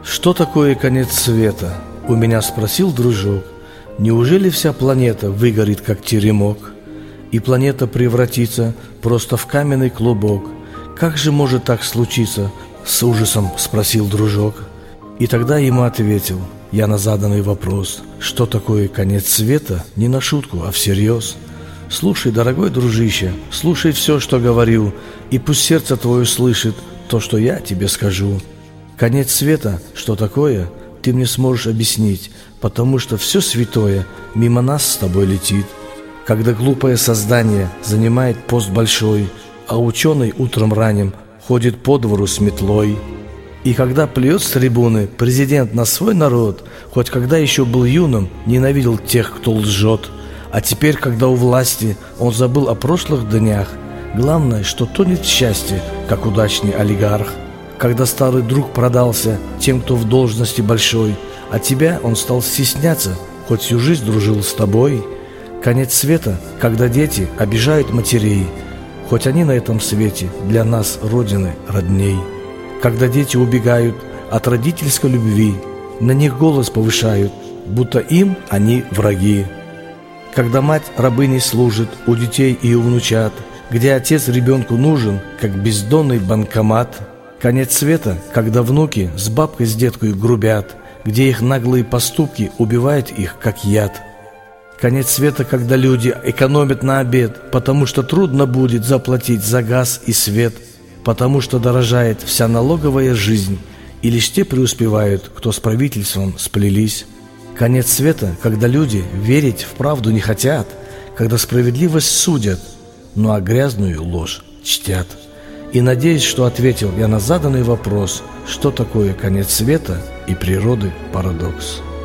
Что такое конец света? У меня спросил дружок. Неужели вся планета выгорит, как теремок, и планета превратится просто в каменный клубок? Как же может так случиться? С ужасом спросил дружок. И тогда ему ответил я на заданный вопрос. Что такое конец света? Не на шутку, а всерьез. Слушай, дорогой дружище, слушай все, что говорю, и пусть сердце твое слышит то, что я тебе скажу. Конец света, что такое, ты мне сможешь объяснить, потому что все святое мимо нас с тобой летит. Когда глупое создание занимает пост большой, а ученый утром ранним ходит по двору с метлой. И когда плюет с трибуны президент на свой народ, хоть когда еще был юным, ненавидел тех, кто лжет, а теперь, когда у власти, он забыл о прошлых днях. Главное, что тонет в счастье, как удачный олигарх. Когда старый друг продался тем, кто в должности большой, а тебя он стал стесняться, хоть всю жизнь дружил с тобой. Конец света, когда дети обижают матерей, хоть они на этом свете для нас родины родней. Когда дети убегают от родительской любви, на них голос повышают, будто им они враги. Когда мать рабыней служит у детей и у внучат, где отец ребенку нужен, как бездонный банкомат. Конец света, когда внуки с бабкой с деткой грубят, где их наглые поступки убивают их, как яд. Конец света, когда люди экономят на обед, потому что трудно будет заплатить за газ и свет, потому что дорожает вся налоговая жизнь, и лишь те преуспевают, кто с правительством сплелись. Конец света, когда люди верить в правду не хотят, когда справедливость судят, ну а грязную ложь чтят. И надеюсь, что ответил я на заданный вопрос, что такое конец света и природы парадокс.